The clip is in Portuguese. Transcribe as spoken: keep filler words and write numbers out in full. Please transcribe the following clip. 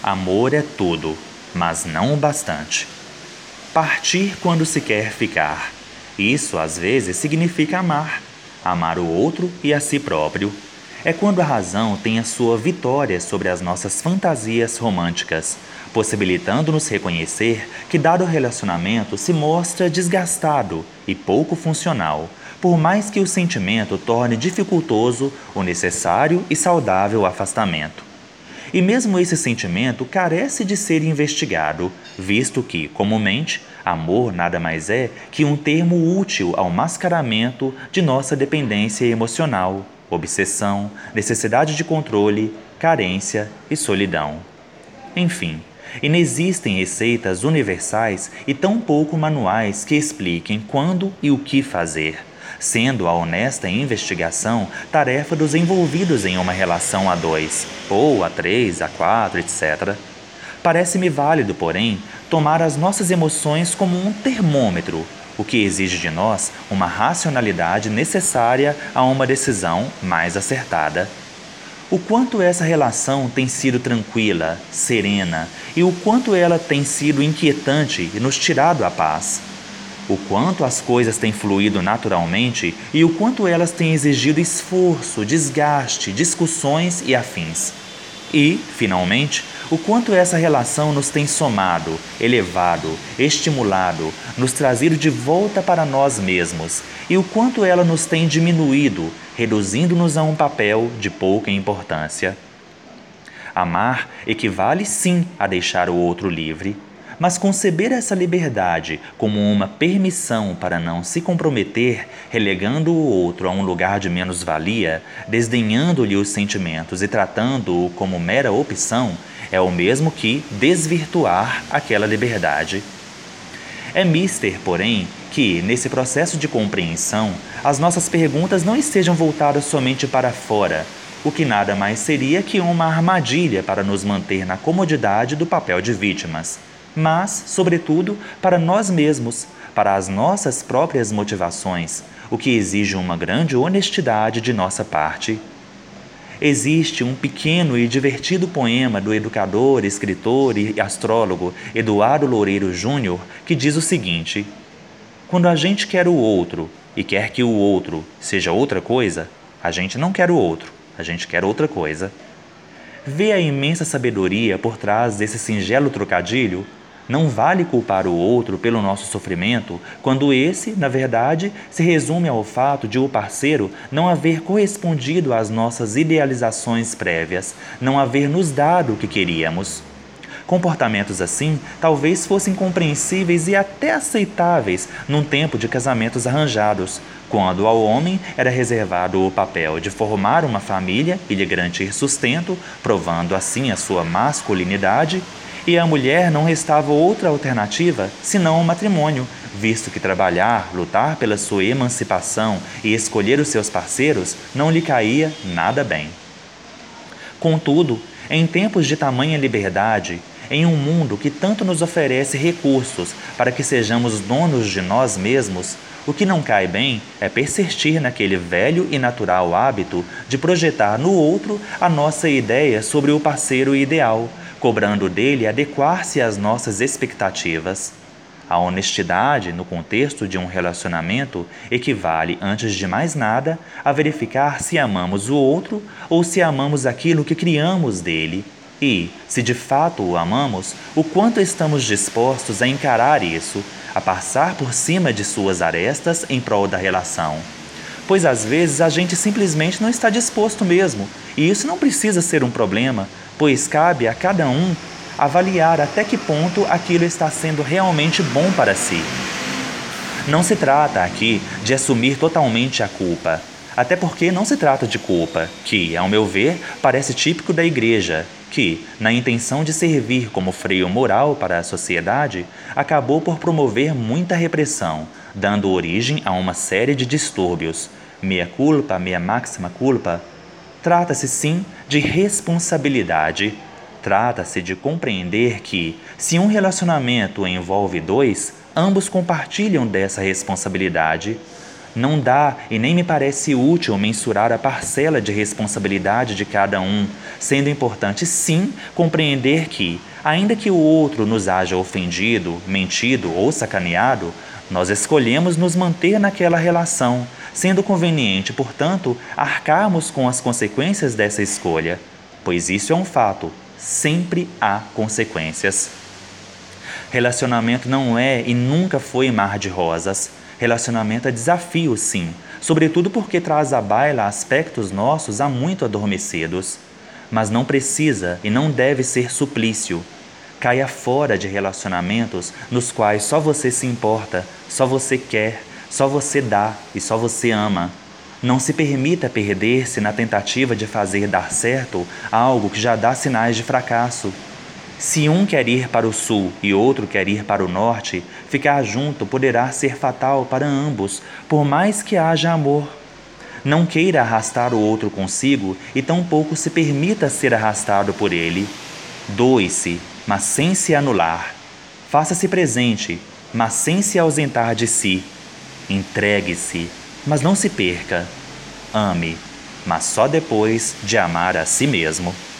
Amor é tudo, mas não o bastante. Partir quando se quer ficar. Isso, às vezes, significa amar. Amar o outro e a si próprio. É quando a razão tem a sua vitória sobre as nossas fantasias românticas, possibilitando-nos reconhecer que dado relacionamento se mostra desgastado e pouco funcional, por mais que o sentimento torne dificultoso o necessário e saudável afastamento. E mesmo esse sentimento carece de ser investigado, visto que, comumente, amor nada mais é que um termo útil ao mascaramento de nossa dependência emocional, obsessão, necessidade de controle, carência e solidão. Enfim, inexistem receitas universais e tampouco manuais que expliquem quando e o que fazer, sendo a honesta investigação tarefa dos envolvidos em uma relação a dois, ou a três, a quatro, etcétera. Parece-me válido, porém, tomar as nossas emoções como um termômetro, o que exige de nós uma racionalidade necessária a uma decisão mais acertada. O quanto essa relação tem sido tranquila, serena, e o quanto ela tem sido inquietante e nos tirado a paz. O quanto as coisas têm fluído naturalmente e o quanto elas têm exigido esforço, desgaste, discussões e afins. E, finalmente, o quanto essa relação nos tem somado, elevado, estimulado, nos trazido de volta para nós mesmos, e o quanto ela nos tem diminuído, reduzindo-nos a um papel de pouca importância. Amar equivale sim a deixar o outro livre, mas conceber essa liberdade como uma permissão para não se comprometer, relegando o outro a um lugar de menos-valia, desdenhando-lhe os sentimentos e tratando-o como mera opção, é o mesmo que desvirtuar aquela liberdade. É mister, porém, que, nesse processo de compreensão, as nossas perguntas não estejam voltadas somente para fora, o que nada mais seria que uma armadilha para nos manter na comodidade do papel de vítimas, mas, sobretudo, para nós mesmos, para as nossas próprias motivações, o que exige uma grande honestidade de nossa parte. Existe um pequeno e divertido poema do educador, escritor e astrólogo Eduardo Loureiro Júnior que diz o seguinte: quando a gente quer o outro e quer que o outro seja outra coisa, a gente não quer o outro, a gente quer outra coisa. Vê a imensa sabedoria por trás desse singelo trocadilho? Não vale culpar o outro pelo nosso sofrimento, quando esse, na verdade, se resume ao fato de o parceiro não haver correspondido às nossas idealizações prévias, não haver nos dado o que queríamos. Comportamentos assim talvez fossem compreensíveis e até aceitáveis num tempo de casamentos arranjados, quando ao homem era reservado o papel de formar uma família e lhe garantir sustento, provando assim a sua masculinidade, e à mulher não restava outra alternativa senão o matrimônio, visto que trabalhar, lutar pela sua emancipação e escolher os seus parceiros não lhe caía nada bem. Contudo, em tempos de tamanha liberdade, em um mundo que tanto nos oferece recursos para que sejamos donos de nós mesmos, o que não cai bem é persistir naquele velho e natural hábito de projetar no outro a nossa ideia sobre o parceiro ideal, cobrando dele adequar-se às nossas expectativas. A honestidade, no contexto de um relacionamento, equivale, antes de mais nada, a verificar se amamos o outro ou se amamos aquilo que criamos dele. E, se de fato o amamos, o quanto estamos dispostos a encarar isso, a passar por cima de suas arestas em prol da relação. Pois às vezes a gente simplesmente não está disposto mesmo, e isso não precisa ser um problema, pois cabe a cada um avaliar até que ponto aquilo está sendo realmente bom para si. Não se trata aqui de assumir totalmente a culpa, até porque não se trata de culpa, que, ao meu ver, parece típico da igreja, que, na intenção de servir como freio moral para a sociedade, acabou por promover muita repressão, dando origem a uma série de distúrbios. Mea culpa, mea máxima culpa. Trata-se, sim, de responsabilidade. Trata-se de compreender que, se um relacionamento envolve dois, ambos compartilham dessa responsabilidade. Não dá e nem me parece útil mensurar a parcela de responsabilidade de cada um, sendo importante sim compreender que, ainda que o outro nos haja ofendido, mentido ou sacaneado, nós escolhemos nos manter naquela relação, sendo conveniente, portanto, arcarmos com as consequências dessa escolha, pois isso é um fato, sempre há consequências. Relacionamento não é e nunca foi mar de rosas. Relacionamento é desafio, sim, sobretudo porque traz à baila aspectos nossos há muito adormecidos. Mas não precisa e não deve ser suplício. Caia fora de relacionamentos nos quais só você se importa, só você quer, só você dá e só você ama. Não se permita perder-se na tentativa de fazer dar certo algo que já dá sinais de fracasso. Se um quer ir para o sul e outro quer ir para o norte, ficar junto poderá ser fatal para ambos, por mais que haja amor. Não queira arrastar o outro consigo e tampouco se permita ser arrastado por ele. Doe-se, mas sem se anular. Faça-se presente, mas sem se ausentar de si. Entregue-se, mas não se perca. Ame, mas só depois de amar a si mesmo.